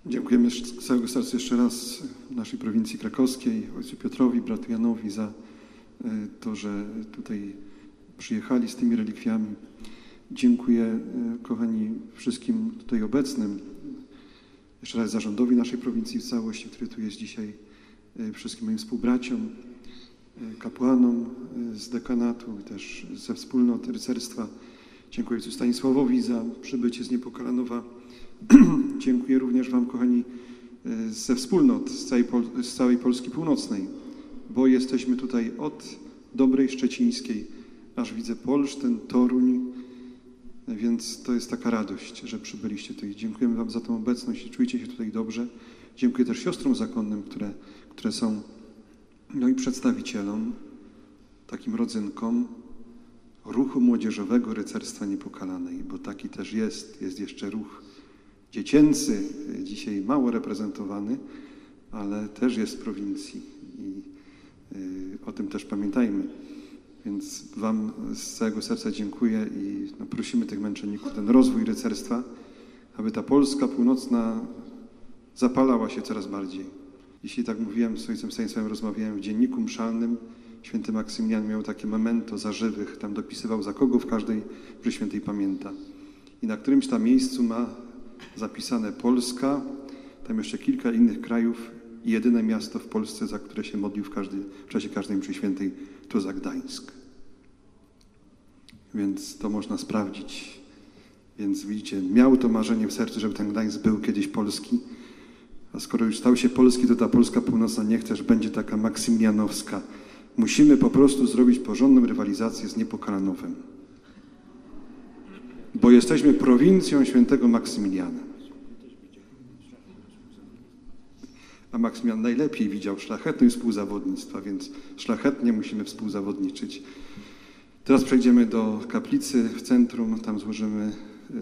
Dziękujemy z całego serca jeszcze raz naszej prowincji krakowskiej, ojcu Piotrowi, bratu Janowi za to, że tutaj przyjechali z tymi relikwiami. Dziękuję, kochani, wszystkim tutaj obecnym, jeszcze raz zarządowi naszej prowincji w całości, który tu jest dzisiaj, wszystkim moim współbraciom, kapłanom z dekanatu, też ze wspólnot rycerstwa. Dziękuję ojcu Stanisławowi za przybycie z Niepokalanowa. Dziękuję również wam, kochani, ze wspólnot z całej Polski Północnej, bo jesteśmy tutaj od Dobrej Szczecińskiej, aż widzę Polsztyn, Toruń, więc to jest taka radość, że przybyliście tutaj. Dziękujemy wam za tę obecność i czujcie się tutaj dobrze. Dziękuję też siostrom zakonnym, które są, no i przedstawicielom, takim rodzynkom ruchu młodzieżowego Rycerstwa Niepokalanej, bo taki też jest jeszcze ruch dziecięcy, dzisiaj mało reprezentowany, ale też jest w prowincji i o tym też pamiętajmy. Więc wam z całego serca dziękuję i prosimy tych męczenników, ten rozwój rycerstwa, aby ta Polska północna zapalała się coraz bardziej. Dzisiaj, tak mówiłem, z ojcem Stanisławem rozmawiałem w dzienniku mszalnym. Święty Maksymilian miał takie memento za żywych, tam dopisywał, za kogo w każdej mszy świętej pamięta. I na którymś tam miejscu ma zapisane Polska, tam jeszcze kilka innych krajów i jedyne miasto w Polsce, za które się modlił w czasie każdej mszy świętej, to za Gdańsk. Więc to można sprawdzić. Więc widzicie, miał to marzenie w sercu, żeby ten Gdańsk był kiedyś polski, a skoro już stał się polski, to ta Polska Północna niech też będzie taka maksymilianowska. Musimy po prostu zrobić porządną rywalizację z Niepokalanowem, bo jesteśmy prowincją świętego Maksymiliana. A Maksymilian najlepiej widział szlachetność współzawodnictwa, więc szlachetnie musimy współzawodniczyć. Teraz przejdziemy do kaplicy w centrum, tam złożymy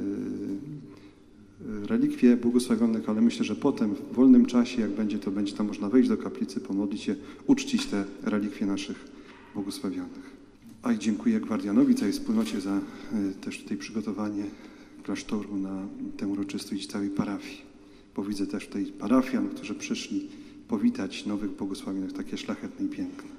relikwie błogosławionych, ale myślę, że potem w wolnym czasie, jak będzie, to będzie tam można wejść do kaplicy, pomodlić się, uczcić te relikwie naszych błogosławionych. A i dziękuję gwardianowi, całej wspólnocie za też tutaj przygotowanie klasztoru na tę uroczystość całej parafii. Bo widzę też tutaj parafian, którzy przyszli powitać nowych błogosławionych, takie szlachetne i piękne.